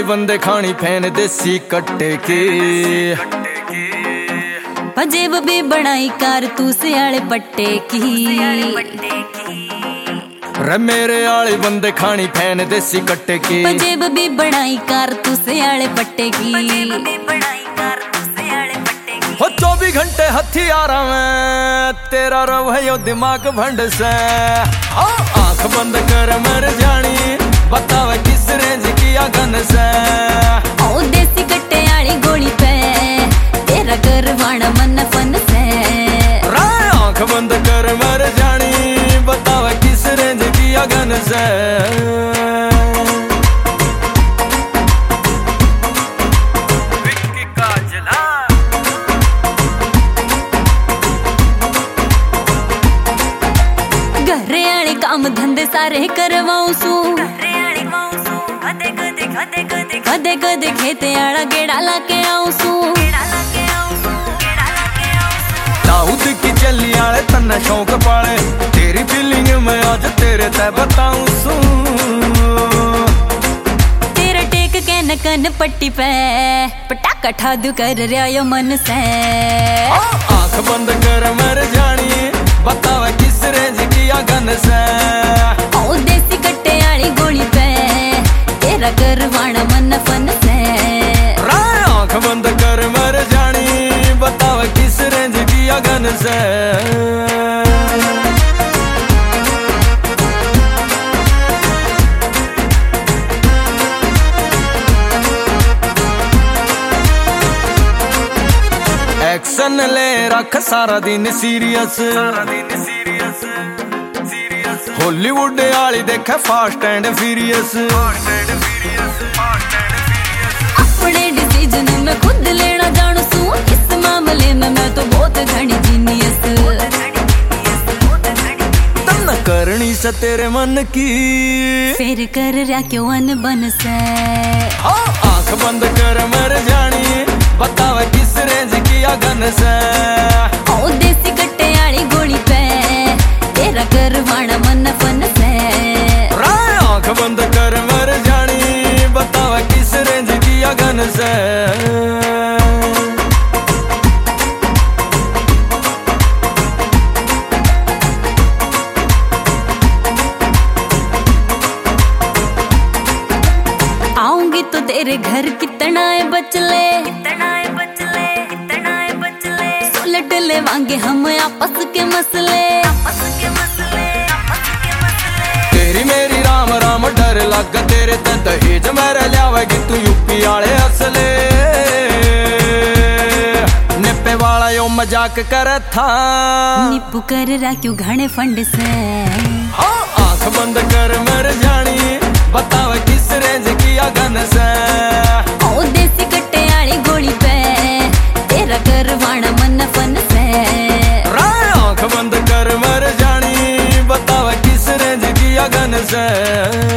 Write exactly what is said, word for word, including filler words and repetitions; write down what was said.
बंदे खानी फैन देसी कट्टे की। जेब भी बनाई कारतूस आले पट्टे की। रे मेरे आले बंदे खानी फैन देसी कट्टे की। जेब भी बनाई कारतूस आले पट्टे की। हो चौबीस घंटे हथियारा में तेरा रवैयो दिमाग भंड से। आंख बंद कर मर जानी बतावे किस रेंज किया गन से। ओ देसी कट्टे आली गोली पे तेरा करवाना मन फन से। आंख बंद कर मर जानी बतावे किस रेंज किया गन से। घरे आले काम धंधे सारे करवाऊं सू। कदे कदे खेते आला गेड़ा लाके आऊं सू। दाऊद की चली आले तन्ना शौक पाले तेरी फीलिंग में आज तेरे ते बताऊं सू। तेरे टेक के न कन पट्टी पे पटाखा ठादू कर रहा यो मन से। आंख बंद कर मर जानी बतावे किस रेंज किया गन से। ओ देसी कट्टे आली गोली पे तेरा करवाना मन फन से। आंख बंद कर मर जानी बतावे किस रेंज किया गन से। एक्शन ले रख सारा दिन सीरियस। हॉलीवुड आली देखे फास्ट एंड फ्यूरियस। अपने डिसीजन में खुद लेना जानू सू। इस मामले में मैं तो बहुत घनी जीनियस। तम न करनी से तेरे मन की फिर कर रहा क्यों अन बन से। आंख बंद कर मर जानी बतावे किस रेंज किया गन से। ओ देसी कट्टे आली गोली पे तेरा करवाना मन फन से। आंख बंद कर मर जानी बतावे किस रेंज किया गन से। आऊंगी तो तेरे घर कितना है बचले। कितना है बचले कितना है बचले। सुलट ले वांगे हम आपस के मसले। आपस के मसले आपस के मसले। तेरी मेरी राम राम डर लग तेरे ते दहेज मेरे लियावेगी तू यूपी आले असले। निप्पे वाला यो मजाक करे था। निप्पू कर रहा क्यों घने फंड से। आंख बंद कर मर जानी बतावे किस रेंज किया गन से। ओ देसी कट्टे आली गोली पे तेरा करवाना मन फन से। आंख बंद कर मर जानी बतावे किस रेंज किया गन से।